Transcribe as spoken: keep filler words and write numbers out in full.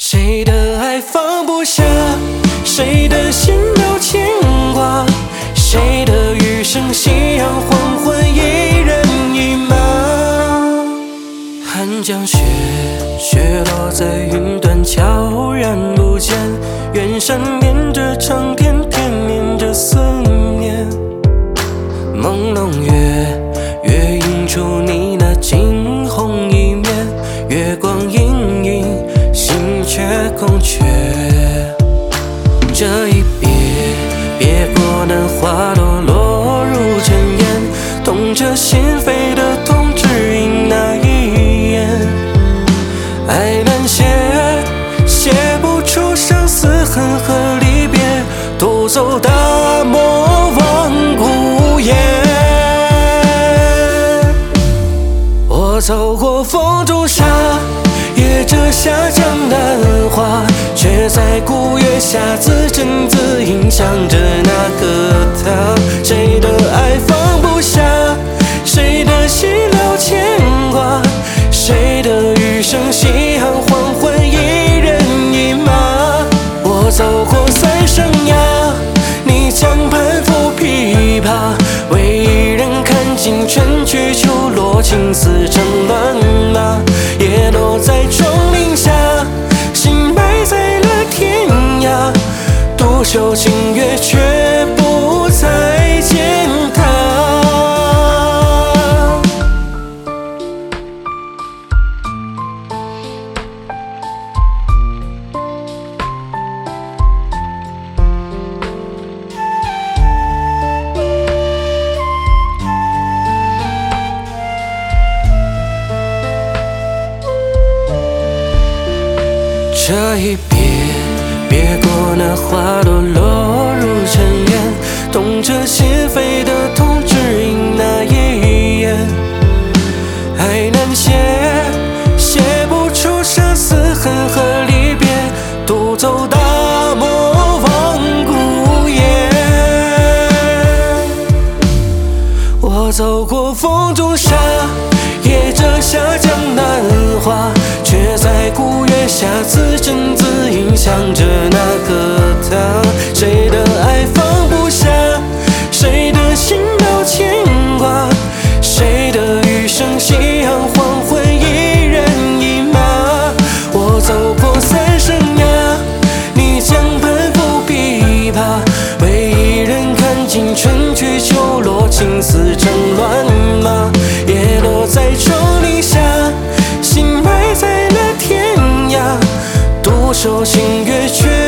谁的爱放不下，谁的心有牵挂，谁的余生夕阳黄昏一人一马。寒江雪，雪落在云端悄然不见，远山连着长天，天连着思念。朦胧月，月映出你那惊鸿一面，月光隐隐，心却空缺。这一别，别过那花朵落入尘烟，痛彻心扉的痛，只因那一眼。爱难写，写不出相思恨和离别，独走大漠望孤雁。我走过风中沙，也折下江南花，却在古月下自斟自饮，想着那个他。谁的爱放不下，谁的心留牵挂，谁的余生夕阳黄昏一人一马。我走过三生涯，你将攀附琵琶，为一人看尽春去秋落，青丝成乱麻，叶落在窗棂下，心埋在了天涯，独守清月却不再见他。这一别，别过那花朵落入尘烟，痛彻心扉的痛，只因那一眼。爱难写，写不出相思恨和离别，独走大漠望孤雁。我走过风中沙，也折下江南花，却在古月下自斟自饮，想着那个他。谁的爱放不下，谁的心有牵挂，谁的余生夕阳黄昏一人一马。我走过三生涯，你将攀附琵琶，为一人看尽春去秋落，青丝成乱麻，叶落在窗棂下，心埋在了天涯，独守清月却